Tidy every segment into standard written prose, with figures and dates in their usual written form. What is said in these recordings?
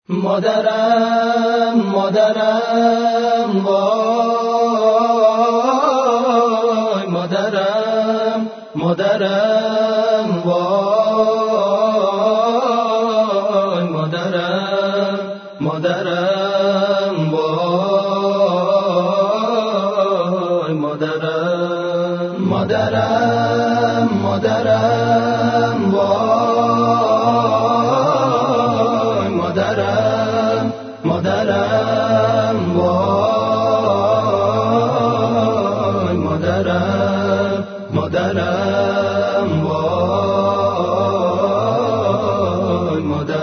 مادرم مادرم وای، مادرم مادرم وای، مادرم مادرم وای، مادرم مادرم مادرم وای، مادرم مادرم وای، مادرم مادرم وای،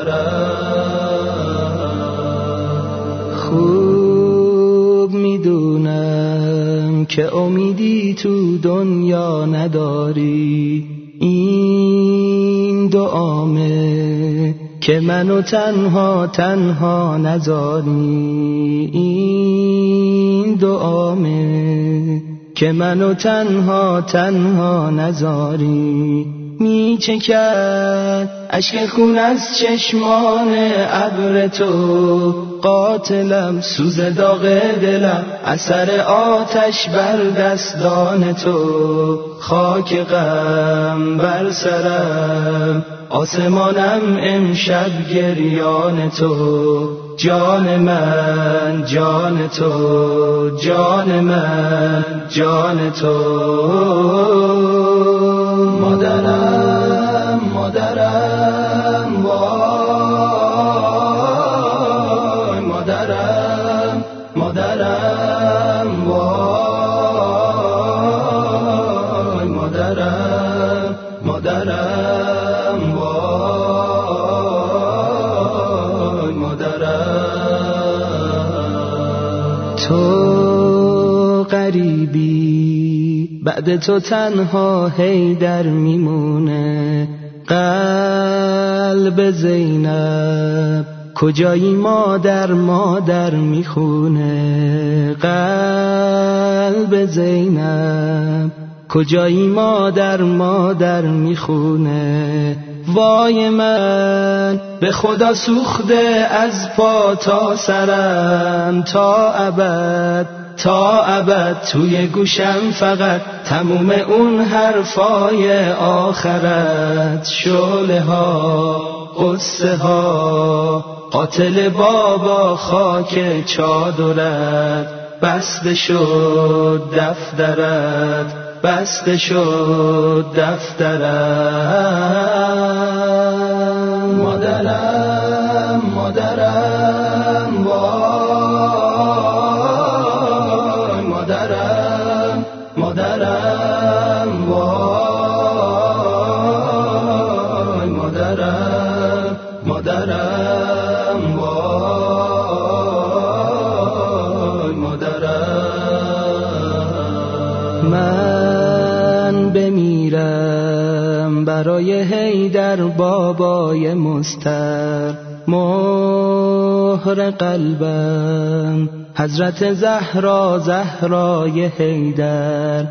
مادرم. خوب میدونم که امیدی تو دنیا نداری، این دعامه که منو تنها تنها نذاری، این دعامه که منو تنها تنها نذاری. میچکد اشک خون از چشمان ابر تو، قاتلم سوز داغ دلم اثر آتش بر دستان تو. خاک غم بر سرم آسمانم امشب گریان تو. جان من جان تو، جان من جان تو. مادرم مادرم وای، مادرم مادرم وای، مادرم مادرم وای، مادرم. تو غریبی بعد تو تنها حیدر میمونه. قلب زینب کجایی مادر مادر میخونه. قلب زینب کجایی مادر مادر میخونه. وای من به خدا سوخته از پا تا سرم، تا ابد تا ابد توی گوشم فقط تموم اون حرفای آخرت. شعله ها قصه ها قاتل بابا خاک چادرت. بسته شد دفترت، بسته شد دفترم. مادرم مادرم وای، مادرم مادرم وای، مادرم مادرم وای، مادرم. من بمیرم برای حیدر بابای مستر. مهر قلبم حضرت زهرا زهرای حیدر.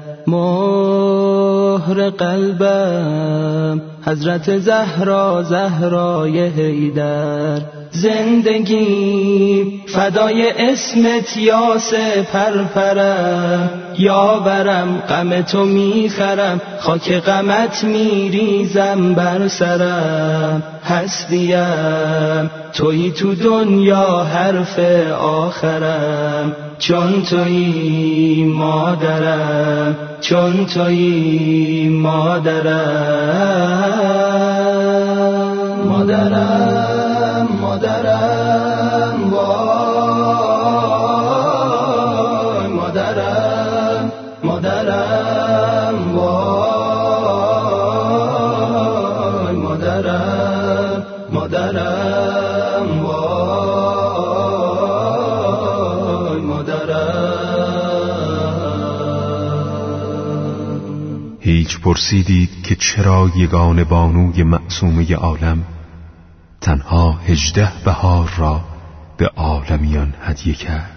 مهر قلبم حضرت زهرا زهرای حیدر. زندگی فدای اسمت یا سپرپرم، یا برم غم تو میخرم، خاک غمت میریزم بر سرم. هستیم تویی تو دنیا حرف آخرم، چون تویی مادرم، چون تویی مادرم. مادرم مادرم وای، مادرم مادرم وای، مادرم مادرم وای، مادرم. هیچ پرسیدید که چرا یگانه بانوی معصومه عالم تنها 18 بهار را به عالمیان هدیه کرد؟